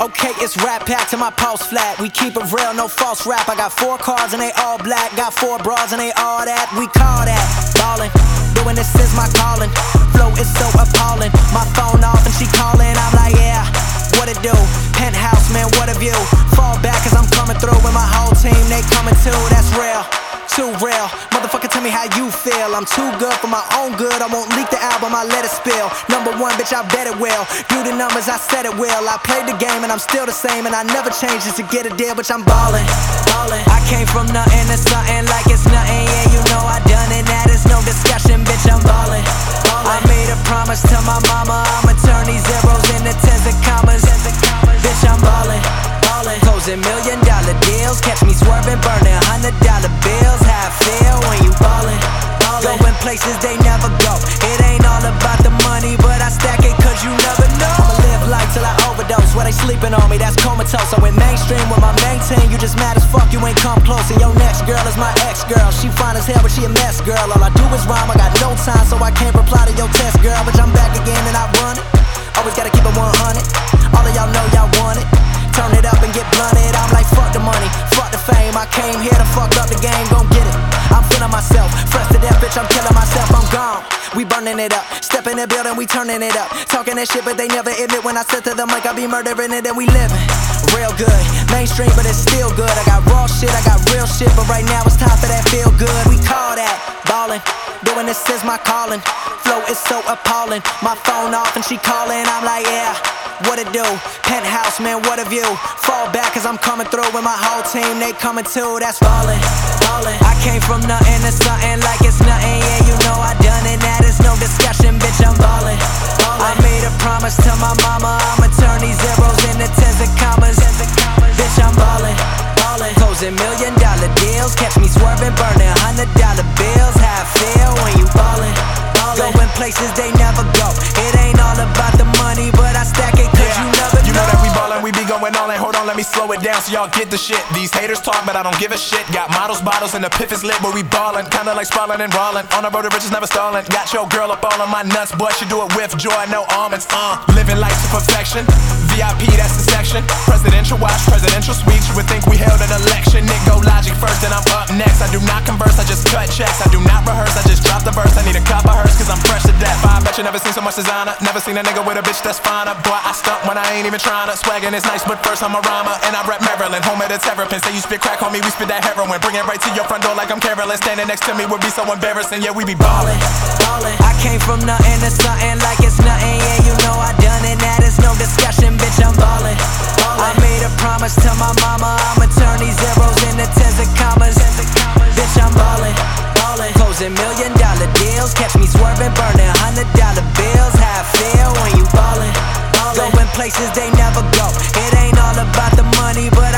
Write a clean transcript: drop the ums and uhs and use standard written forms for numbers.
Okay, it's Rat Pack to my pulse flat. We keep it real, no false rap. I got 4 cars and they all black. Got 4 bras and they all that. We call that ballin'. Doing this is my calling. Flow is so appalling. My phone off and she calling. I'm like, yeah, what it do? Penthouse, man, what a view. Fall back cause I'm coming through with my whole team. They coming too, that's real. Too real, motherfucker, tell me how you feel. I'm too good for my own good. I won't leak the album, I let it spill. Number 1, bitch, I bet it will. Do the numbers, I said it will. I played the game and I'm still the same, and I never changed just to get a deal, bitch, I'm ballin', ballin'. I came from nothing to something like it's nothing. Yeah, you know I done it, that is no discussion, bitch, I'm ballin', ballin'. I made a promise to my mama, I'ma turn these zeros into tens and commas. Bitch, I'm ballin', ballin'. Closing $1 million deals, catch me swerving, burning $100 bills. How I feel when you ballin', ballin'. Going places they never go. It ain't all about the money, but I stack it cause you never know. I'ma live life till I overdose. Where they sleeping on me, that's comatose. I went mainstream with my main team. You just mad as fuck, you ain't come close. And your next girl is my ex-girl. She fine as hell, but she a mess, girl. All I do is rhyme, I got no time, so I can't reply to your test, girl. But I'm back again and I run it. Always gotta keep it 100. All of y'all know y'all want it. Turn it up and get blunted. I'm like, fuck the money, fuck the fame. I came here to fuck up the game, gon' get it. I'm feeling myself, fresh to death, bitch, I'm killing myself, I'm gone. We burning it up, step in the building, we turning it up. Talking that shit, but they never admit when I said to them like I be murdering it and we living. Real good, mainstream, but it's still good. I got raw shit, I got real shit, but right now it's time for that feel good. We call that ballin', doing this is my calling. Flow is so appalling, my phone off and she calling. I'm like, yeah, what it do? Penthouse, man, what a view. Fall back cause I'm coming through with my whole team. They coming too, that's ballin', ballin'. I came from nothing to something like it's nothing. Yeah, you know I done it, that is no discussion, bitch, I'm ballin', ballin'. I made a promise to my mama, I'ma turn these zeros into tens and commas. Bitch, I'm ballin', ballin'. Closing $1 million deals, catch me swerving, burning $100 bills. How I feel when you ballin', ballin'. Going places they never go. It ain't all about the money, but I stack it cause you never know. You know that we ballin', we be going all in. Hold on, let me slow it down so y'all get the shit. These haters talk, but I don't give a shit. Got models, bottles, and the piff is lit, but we ballin'. Kinda like sprawlin' and rollin'. On the road to riches, never stallin'. Got your girl up all on my nuts, boy, she do it with joy, no almonds. Living life to perfection. VIP, that's the section. Presidential watch, presidential suite. You would think we held an election. Nick go logic first, then I'm up next. I do not converse, I just cut checks. I do not rehearse, I just drop the verse. I need a cup of hers, cause I'm fresh to death. I bet you never seen so much designer. Never seen a nigga with a bitch that's finer. Boy, I stunt when I ain't even tryna. Swaggin' is nice, but first I'm a rhymer. And I rep Maryland, home of the Terrapins. Say you spit crack, homie, we spit that heroin. Bring it right to your front door like I'm Carolyn. Standing next to me would be so embarrassing. Yeah, we be ballin', ballin'. I came from nothing to something like it's nothing. Yeah, you know I done it, that is no discussion, bitch, I'm ballin', ballin'. I made a promise to my mama, I'ma turn these zeros into tens and commas. Bitch, I'm ballin', ballin'. Closing $1 million deals, catch me swerving, burning $100 bills. How I feel when you ballin', ballin'. Going places they never go. It ain't all about the money, but